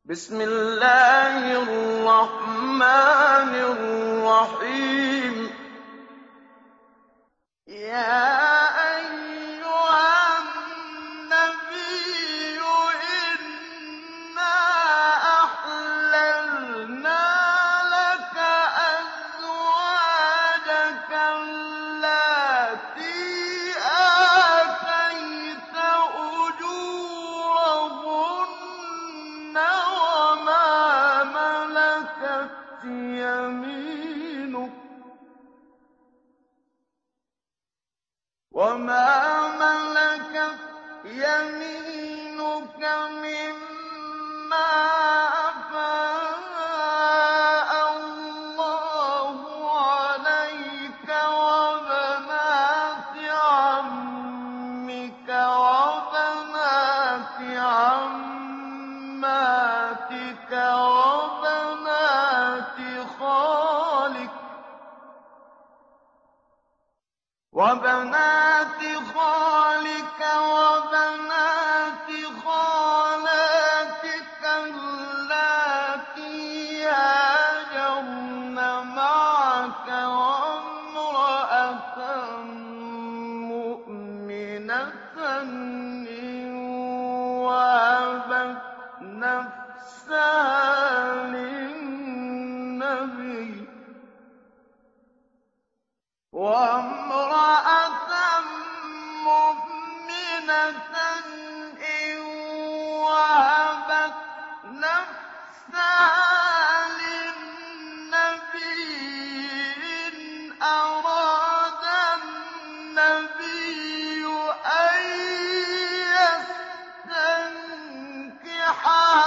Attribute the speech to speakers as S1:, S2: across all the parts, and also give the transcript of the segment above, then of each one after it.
S1: بسم الله الرحمن الرحيم يا أيها النبي إنا أحللنا لك أزواجك اللاتي آتيت أجورهن وما ملكت يمينك مما أفاء الله عليك وبنات عمك وبنات عماتك وبنات خالك وبنات خالاتك اللاتي هاجرن معك وامرأة مؤمنة إن وهبت نفسها للنبي وامرأة مؤمنة إن وهبت نفسها للنبي إن أراد النبي أن يستنكحها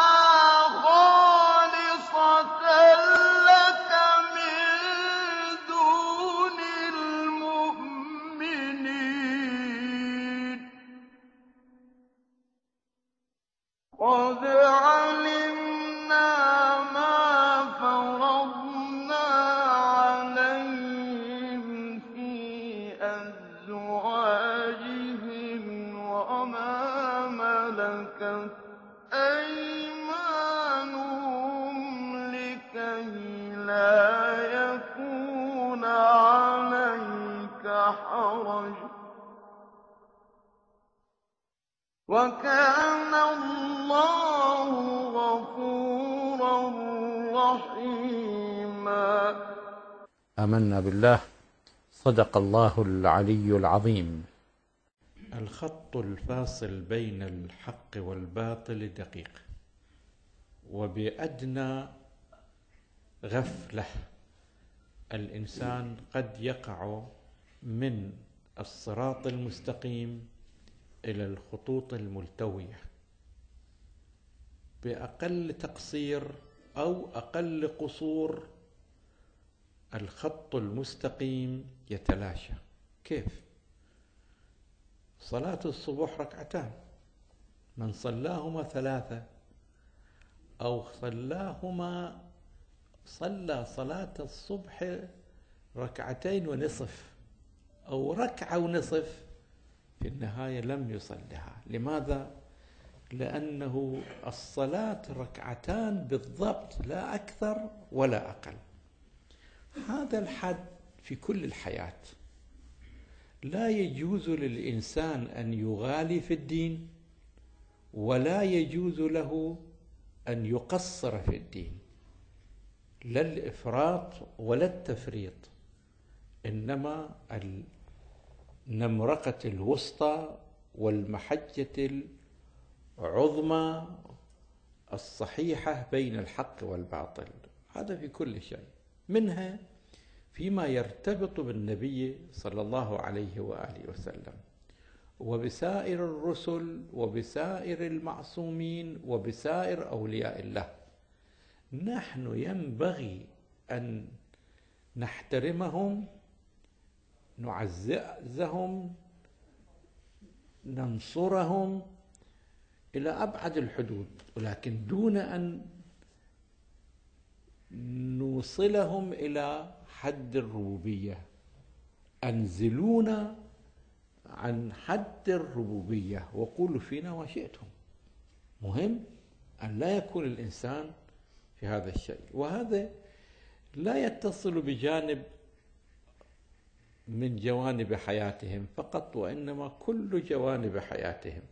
S1: خالصة لك من دون المؤمنين قد علمنا ما فرضنا عليهم في أزواجهم وما ملكت أيمانهم لكي لا يكون عليك حرج وكان الله غفورا رحيما.
S2: آمنا بالله. صدق الله العلي العظيم. الخط الفاصل بين الحق والباطل دقيق، وبأدنى غفلة الإنسان قد يقع من الصراط المستقيم إلى الخطوط الملتوية. بأقل تقصير أو أقل قصور الخط المستقيم يتلاشى. كيف؟ صلاة الصبح ركعتان، من صلاهما 3 أو صلى صلاة الصبح 2.5 أو 1.5 في النهاية لم يصلها. لماذا؟ لأنه الصلاة 2 بالضبط، لا أكثر ولا أقل. هذا الحد في كل الحياة. لا يجوز للإنسان أن يغالي في الدين، ولا يجوز له أن يقصر في الدين، لا الإفراط ولا التفريط، إنما النمرقة الوسطى والمحجة العظمى الصحيحة بين الحق والباطل. هذا في كل شيء، منها فيما يرتبط بالنبي صلى الله عليه وآله وسلم وبسائر الرسل وبسائر المعصومين وبسائر أولياء الله. نحن ينبغي أن نحترمهم، نعززهم، ننصرهم إلى أبعد الحدود، ولكن دون أن نوصلهم إلى حد الربوبية. أنزلونا عن حد الربوبية وقولوا فينا ما شئتم. مهم أن لا يكون الإنسان في هذا الشيء. وهذا لا يتصل بجانب من جوانب حياتهم فقط، وإنما كل جوانب حياتهم.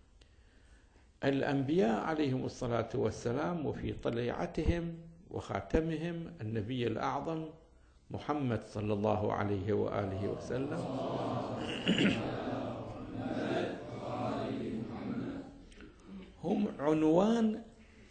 S2: الأنبياء عليهم الصلاة والسلام، وفي طليعتهم وخاتمهم النبي الأعظم محمد صلى الله عليه وآله وسلم، هم عنوان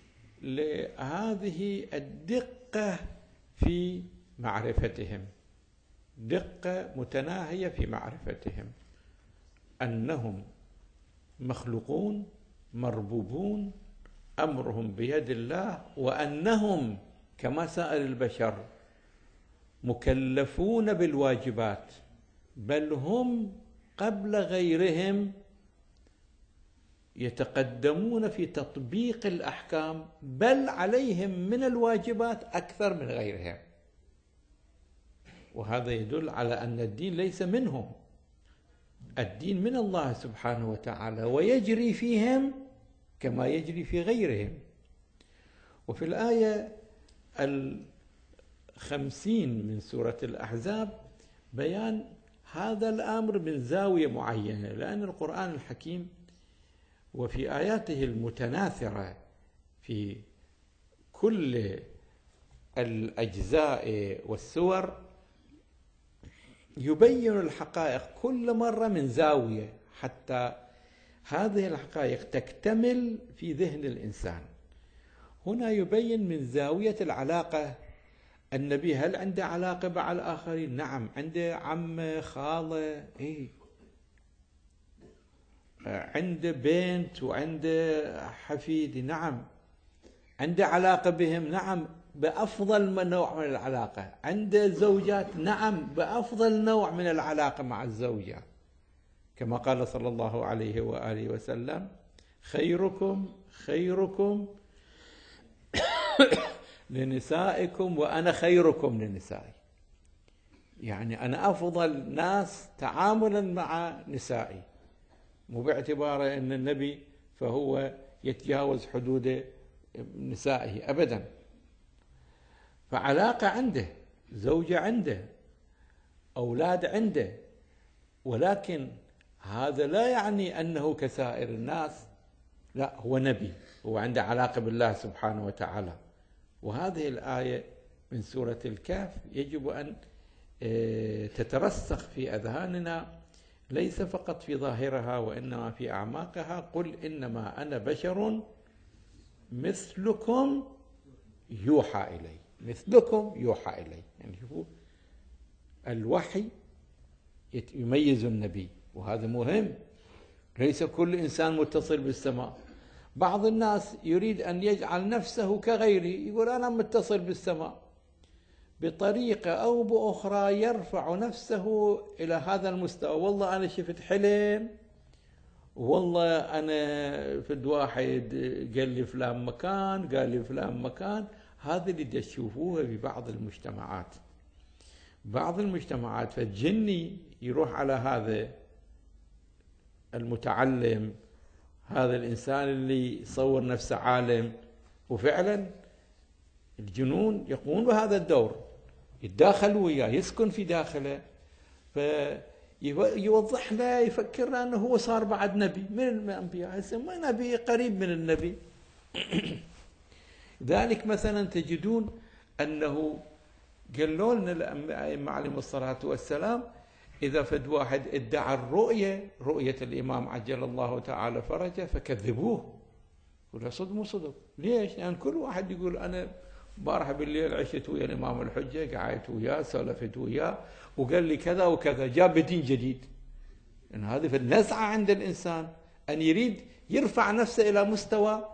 S2: لهذه الدقة في معرفتهم، دقة متناهية في معرفتهم، أنهم مخلوقون مربوبون أمرهم بيد الله، وأنهم كما سائر البشر مكلفون بالواجبات، بل هم قبل غيرهم يتقدمون في تطبيق الأحكام، بل عليهم من الواجبات أكثر من غيرهم. وهذا يدل على أن الدين ليس منهم، الدين من الله سبحانه وتعالى، ويجري فيهم كما يجري في غيرهم. وفي الآية 50 من سورة الأحزاب بيان هذا الأمر من زاوية معينة، لأن القرآن الحكيم وفي آياته المتناثرة في كل الأجزاء والسور يبين الحقائق كل مرة من زاوية، حتى هذه الحقائق تكتمل في ذهن الإنسان. هنا يبين من زاوية العلاقة. النبي هل عنده علاقة مع الآخرين؟ نعم، عنده عمه، خاله، عنده بنت وعنده حفيد، نعم، عنده علاقة بهم، نعم، بأفضل نوع من العلاقة. عنده زوجات، نعم، بأفضل نوع من العلاقة مع الزوجة، كما قال صلى الله عليه وآله وسلم: خيركم خيركم لنسائكم وأنا خيركم لنسائي. يعني أنا أفضل ناس تعاملا مع نسائي، مو باعتباره أن النبي فهو يتجاوز حدود نسائه أبدا. فعلاقة عنده، زوجة عنده، أولاد عنده، ولكن هذا لا يعني أنه كسائر الناس، لا، هو نبي، هو عنده علاقة بالله سبحانه وتعالى. وهذه الآية من سورة الكهف يجب أن تترسخ في أذهاننا، ليس فقط في ظاهرها وإنما في أعماقها. قل إنما أنا بشر مثلكم يوحى إلي، مثلكم يوحى إلي. يعني شوفوا الوحي يميز النبي، وهذا مهم. ليس كل إنسان متصل بالسماء. بعض الناس يريد أن يجعل نفسه كغيره، يقول أنا متصل بالسماء، بطريقة أو بأخرى يرفع نفسه إلى هذا المستوى. والله أنا شفت حلم، والله أنا فد واحد قال لي فلان مكان، قال لي فلان مكان. هذا اللي تشوفوه في بعض المجتمعات. بعض المجتمعات فالجني يروح على هذا المتعلم، هذا الإنسان اللي يصور نفسه عالم، وفعلا الجنون يقومون بهذا الدور، يتداخل وياه، يسكن في داخله، فيوضح له، يفكر له أنه هو صار بعد نبي من الأنبياء، ما نبي قريب من النبي. ذلك مثلا تجدون أنه قالوا لنا الأئمة عليهم الصلاة والسلام: إذا فد واحد ادعى رؤية الإمام عجل الله تعالى فرجه فكذبوه. ولا صدق مو صدق. ليش؟ لأن يعني كل واحد يقول أنا بارح بالليل عشت ويا الإمام الحجة، قعدت وياه، سولفت وياه، وقال لي كذا وكذا، جاب دين جديد. يعني هذه في النزعة عند الإنسان أن يريد يرفع نفسه إلى مستوى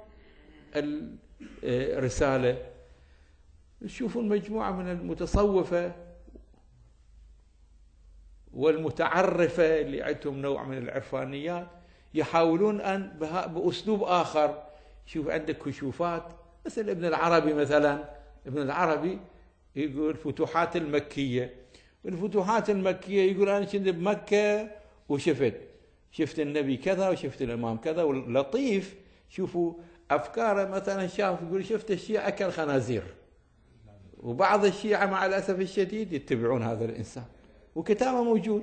S2: الرسالة. تشوفون مجموعة من المتصوفة والمتعرفة اللي عندهم نوع من العرفانيات يحاولون أن بأسلوب آخر. شوف عندك كشوفات، مثل ابن العربي مثلا. ابن العربي يقول فتوحات المكية. الفتوحات المكية يقول أنا كنت بمكة وشفت النبي كذا وشفت الإمام كذا. واللطيف شوفوا أفكاره مثلا شاف يقول شفت الشيعة أكل خنازير، وبعض الشيعة مع الأسف الشديد يتبعون هذا الإنسان وكتابه موجود.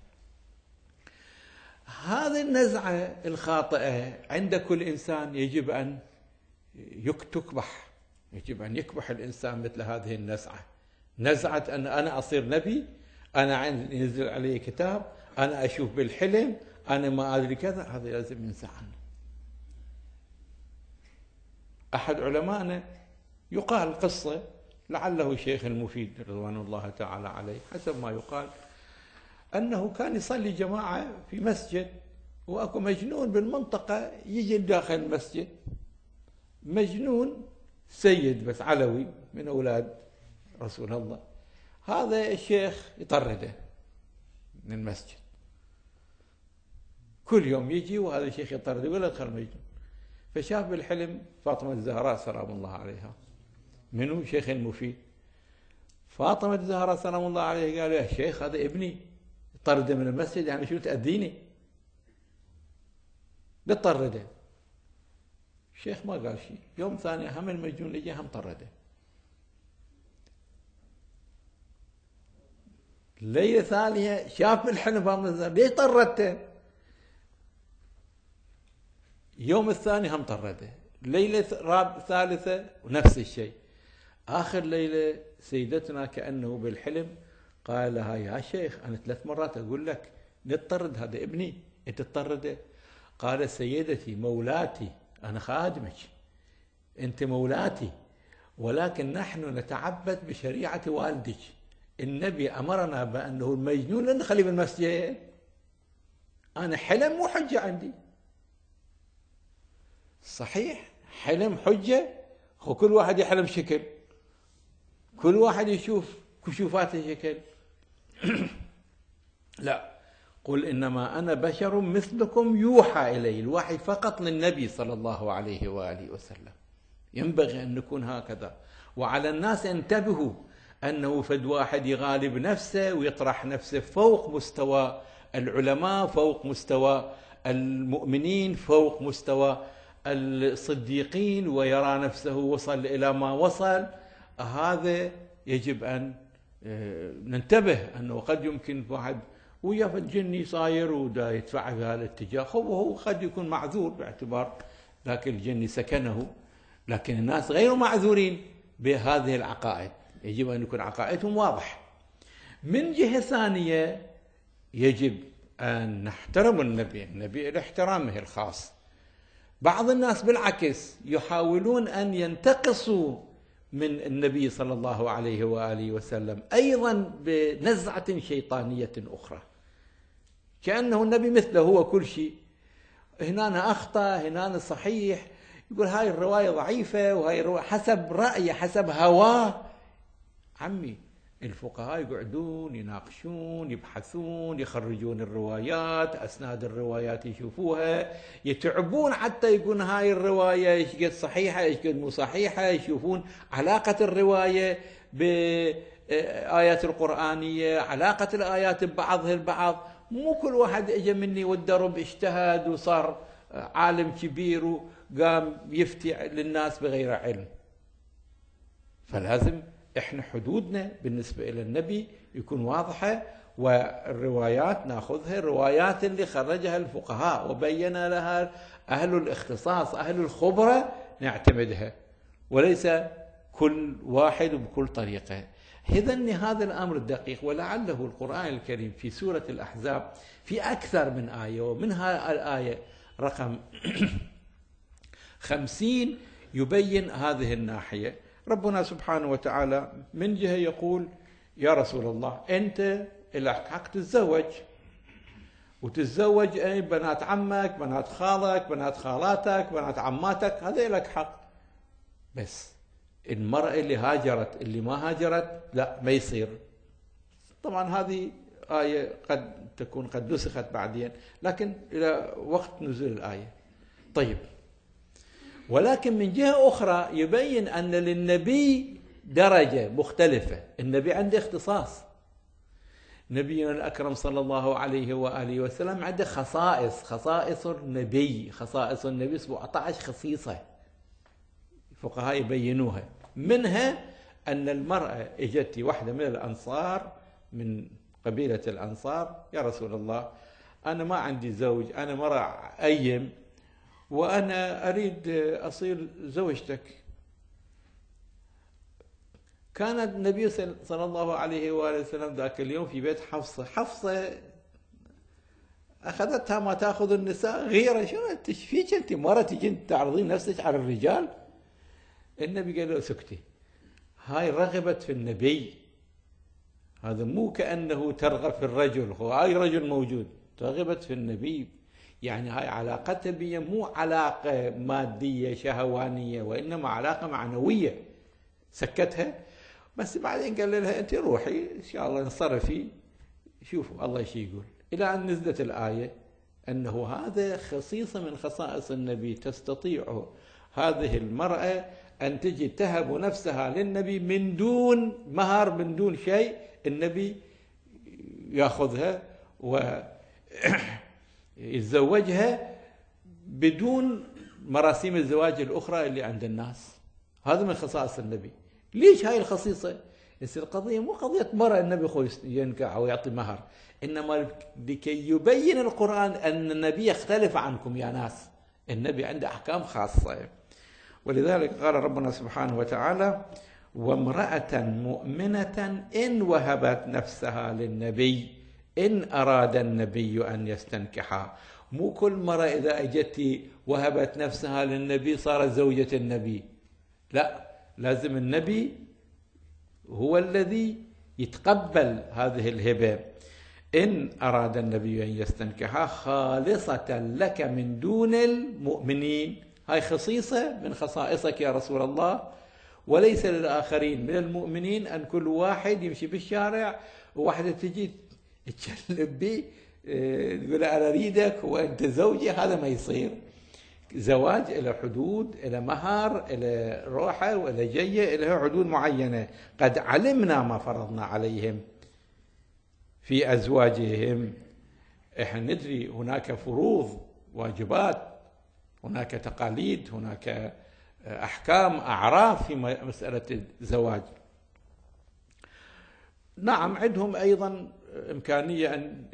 S2: هذه النزعة الخاطئة عند كل إنسان يجب أن تكبح، يجب أن يكبح الإنسان مثل هذه النزعة، نزعة أن أنا أصير نبي، أنا ينزل علي كتاب، أنا أشوف بالحلم، أنا ما أدري كذا، هذا لازم ينزع عنه. أحد علمائنا يقال قصة، لعله شيخ المفيد رضوان الله تعالى عليه حسب ما يقال، أنه كان يصلي جماعة في مسجد، وأكو مجنون بالمنطقة يجي داخل المسجد، مجنون سيد بس علوي من أولاد رسول الله، هذا الشيخ يطرده من المسجد، كل يوم يجي وهذا الشيخ يطرده ولا يدخل مجنون. فشاف بالحلم فاطمة الزهراء سلام الله عليها، منو؟ شيخ المفيد. فاطمة الزهراء سلام الله عليها قال يا شيخ هذا ابني، طرده من المسجد يعني شو تأذيني؟ بتطرده. الشيخ ما قال شيء. يوم ثاني هم المجنون اللي جاء هم طرده. ليلة ثانية شاف بالحلم فاطمة الزهراء، ليش طردته؟ يوم الثاني هم طرده. ليلة ثالثة ونفس الشيء. آخر ليلة سيدتنا كأنه بالحلم قال لها يا شيخ أنا 3 مرات أقول لك لا تطرد هذا ابني، أنت تطرده. قال سيدتي مولاتي، أنا خادمك، أنت مولاتي، ولكن نحن نتعبد بشريعة والدك، النبي أمرنا بأنه المجنون لا نخليه بالمسجد، أنا حلم مو حجة عندي. صحيح حلم حجة، هو كل واحد يحلم شكل، كل واحد يشوف كشوفاته شكل. لا، قل إنما أنا بشر مثلكم يوحى إلي، الوحي فقط للنبي صلى الله عليه وآله وسلم، ينبغي أن نكون هكذا. وعلى الناس انتبهوا أنه فد واحد يغالب نفسه ويطرح نفسه فوق مستوى العلماء، فوق مستوى المؤمنين، فوق مستوى الصديقين، ويرى نفسه وصل إلى ما وصل. هذا يجب أن ننتبه أنه قد يمكن واحد ويا الجني صاير ودا يدفع في هذا الاتجاه، وهو قد يكون معذور باعتبار لكن الجني سكنه، لكن الناس غير معذورين بهذه العقائد، يجب أن يكون عقائدهم واضح. من جهة ثانية يجب أن نحترم النبي لاحترامه الخاص. بعض الناس بالعكس يحاولون أن ينتقصوا من النبي صلى الله عليه وآله وسلم أيضا بنزعة شيطانية أخرى، كأنه النبي مثله هو كل شيء، هنا أخطأ هنا صحيح، يقول هاي الرواية ضعيفة وهاي الرواية حسب رأيه حسب هواه. عمي الفقهاء يقعدون يناقشون يبحثون يخرجون الروايات، أسناد الروايات يشوفوها، يتعبون حتى يكون هاي الرواية ايش قد صحيحة ايش قد مو صحيحة، يشوفون علاقة الرواية بآيات القرآنية، علاقة الآيات ببعضها البعض. مو كل واحد اجى مني والدرب اجتهد وصار عالم كبير وقام يفتي للناس بغير علم. فلازم احنا حدودنا بالنسبة إلى النبي يكون واضحة، والروايات ناخذها الروايات اللي خرجها الفقهاء وبين لها أهل الاختصاص أهل الخبرة نعتمدها، وليس كل واحد بكل طريقة. إذن هذا الأمر الدقيق، ولعله القرآن الكريم في سورة الأحزاب في أكثر من آية، ومنها الآية رقم 50 يبين هذه الناحية. ربنا سبحانه وتعالى من جهة يقول يا رسول الله أنت لك حق تتزوج، وتتزوج أي بنات عمك بنات خالك بنات خالاتك بنات عماتك، هذا لك حق. بس المرأة اللي هاجرت اللي ما هاجرت لا ما يصير. طبعا هذه آية قد تكون قد نسخت بعدين، لكن إلى وقت نزول الآية. طيب، ولكن من جهة أخرى يبين أن للنبي درجة مختلفة، النبي عنده اختصاص. نبينا الأكرم صلى الله عليه وآله وسلم عنده خصائص النبي، خصائص النبي 17 خصيصة الفقهاء يبينوها. منها أن المرأة اجت واحدة من الأنصار، من قبيلة الأنصار: يا رسول الله، أنا ما عندي زوج، أنا مرأة أيم، وأنا أريد أصير زوجتك. كان النبي صلى الله عليه وآله وسلم ذاك اليوم في بيت حفصة. حفصة أخذتها ما تأخذ النساء غيرة: شو أنت فيك، أنت مرة تجين تعرضين نفسك على الرجال؟ النبي قال له: سكتي، هاي رغبت في النبي، هذا مو كأنه ترغب في الرجل، هاي رجل موجود، رغبت في النبي. يعني هاي علاقتها بي مو علاقة مادية شهوانية، وإنما علاقة معنوية. سكتها، بس بعدين قال لها: أنت روحي إن شاء الله انصرفي، شوفوا الله شي يقول. إلى أن نزلت الآية أنه هذا خصيصة من خصائص النبي، تستطيع هذه المرأة أن تجي تهب نفسها للنبي من دون مهر، من دون شيء، النبي يأخذها ويتزوجها بدون مراسيم الزواج الأخرى اللي عند الناس. هذا من خصائص النبي. ليش هاي الخصيصة؟ يصير القضية مو قضية مرأة النبي ينكح أو يعطي مهر، إنما لكي يبين القرآن أن النبي يختلف عنكم يا ناس، النبي عنده أحكام خاصة. ولذلك قال ربنا سبحانه وتعالى: وامرأة مؤمنة إن وهبت نفسها للنبي إن أراد النبي أن يستنكحها. مو كل مرة إذا أجت وهبت نفسها للنبي صارت زوجة النبي، لا، لازم النبي هو الذي يتقبل هذه الهبة. إن أراد النبي أن يستنكحها خالصة لك من دون المؤمنين. هاي خصيصة من خصائصك يا رسول الله، وليس للآخرين من المؤمنين أن كل واحد يمشي بالشارع وواحدة تجي تكلم به تقول أنا أريدك وأنت زوجي. هذا ما يصير. زواج له حدود، له مهر، له روحة وله جية، له حدود معينة. قد علمنا ما فرضنا عليهم في أزواجهم. إحنا ندري هناك فروض، واجبات، هناك تقاليد، هناك أحكام، أعراف في مسألة الزواج. نعم، عندهم أيضا إمكانية أن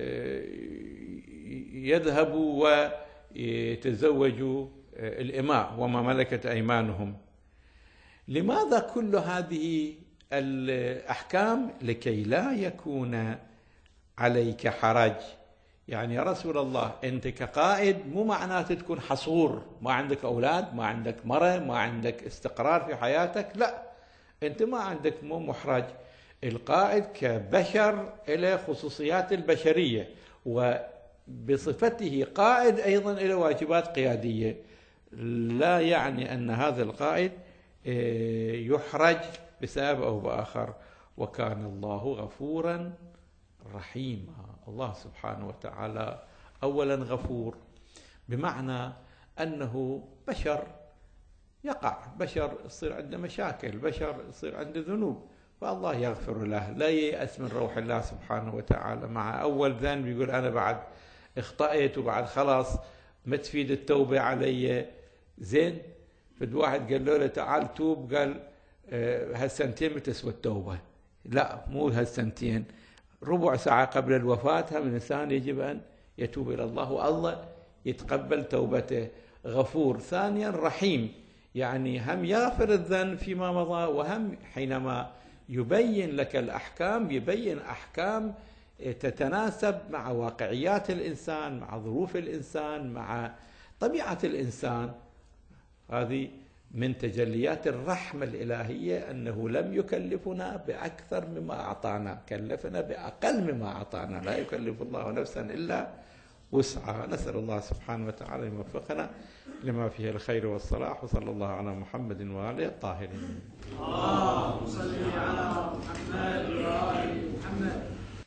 S2: يذهبوا ويتزوجوا الإماء وما ملكت أيمانهم. لماذا كل هذه الأحكام؟ لكي لا يكون عليك حرج. يعني يا رسول الله، أنت كقائد مو معناته تكون حصور، ما عندك أولاد، ما عندك مرة، ما عندك استقرار في حياتك، لا، أنت ما عندك، مو محرج. القائد كبشر له خصوصيات البشرية، وبصفته قائد أيضا له واجبات قيادية. لا يعني أن هذا القائد يحرج بسبب أو بآخر. وكان الله غفورا رحيما. الله سبحانه وتعالى أولا غفور، بمعنى أنه بشر يقع، بشر يصير عنده مشاكل، بشر يصير عنده ذنوب، فالله يغفر له. لا ييأس من روح الله سبحانه وتعالى. مع أول ذنب يقول أنا بعد اخطأت وبعد خلاص ما تفيد التوبة علي. زين، فد واحد قال له تعال توب، قال هالسنتين بتسوى التوبة. لا، مو هالسنتين، ربع ساعة قبل الوفاة هم الإنسان يجب أن يتوب إلى الله، والله يتقبل توبته. غفور. ثانيا رحيم، يعني هم يغفر الذنب فيما مضى، وهم حينما يبين لك الأحكام يبين أحكام تتناسب مع واقعيات الإنسان، مع ظروف الإنسان، مع طبيعة الإنسان. هذه من تجليات الرحمة الإلهية، أنه لم يكلفنا بأكثر مما أعطانا، كلفنا بأقل مما أعطانا. لا يكلف الله نفسا إلا وسعها. نسأل الله سبحانه وتعالى يوفقنا لما فيه الخير والصلاح. وصلى الله على محمد وآله الطاهرين.
S3: اللهم صل على محمد وآل محمد.